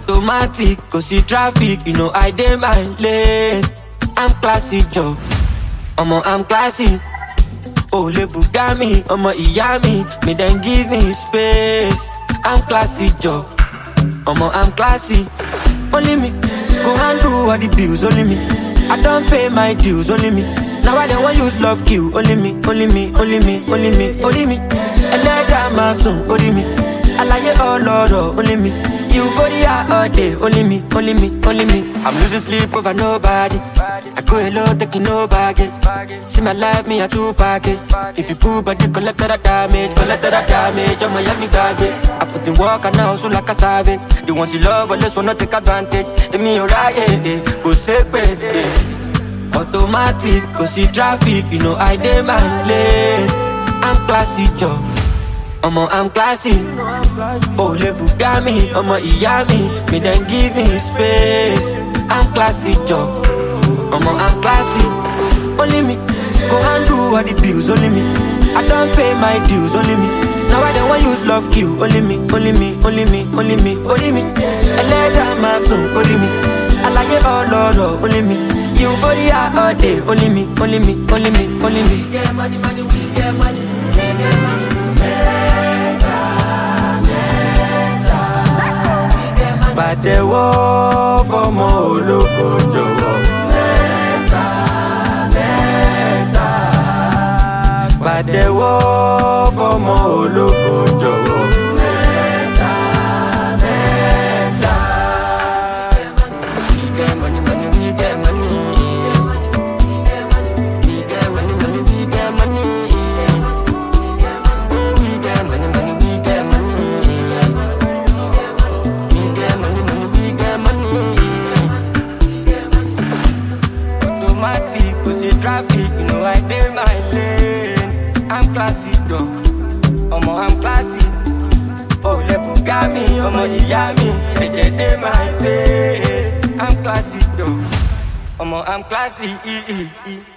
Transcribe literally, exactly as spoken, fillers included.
Automatic, cause see traffic, you know I dey my lane. I'm classy, Joe. Omo, I'm classy. Oh, le Bugami, omo Iyami, me then give me space. I'm classy, Joe. Omo, I'm classy. Only me, go handle all the bills, only me. I don't pay my dues, only me. Now I don't want use love kill, only me, only me, only me, only me, only me. And let that my son, only me. I like it all, Lord, only me. Euphoria all day, only me, only me, only me. I'm losing sleep over nobody. I go hello, taking no baggage. See my life, me a two package. If you pull body, collect the damage, collect the damage. I'm Miami garbage. I put in work and now so like a savage. The ones you love, but let's wanna take advantage. And me alright, eh, go safe, eh. Automatic, cause see traffic, you know I dey my lane. I'm classy, Joe. Omo, I'm classy. Oh, le Bugami, omo Iyami, me then give me space. I'm classy, Joe. Omo, I'm classy. Only me, go handle all the bills, only me. I don't pay my dues, only me. Now I don't want use love kill, only me, only me, only me, only me, only me. I let down my son, only me. I like it all, Lord, only me. Euphoria all day, only me, only me, only me, only me. We get money, money, we get money, we get money. Pàtẹ́wọ́ fọ́mọ ológo jọ̀wọ́. Mẹ́ta, mẹ́ta. Pàtẹ́wọ́ fọ́mọ ológo jọ̀wọ́. Mẹ́ta, mẹ́ta. We get money, money, we get money. We get money, money, we get money. We get money, money, we get money. Automatic, cause see traffic, you know I dey my lane. I'm classy, though. Omo, I'm classy. Oh, le Bugami, omo Iyami, they dey my face. I'm classy, though. Omo, I'm classy.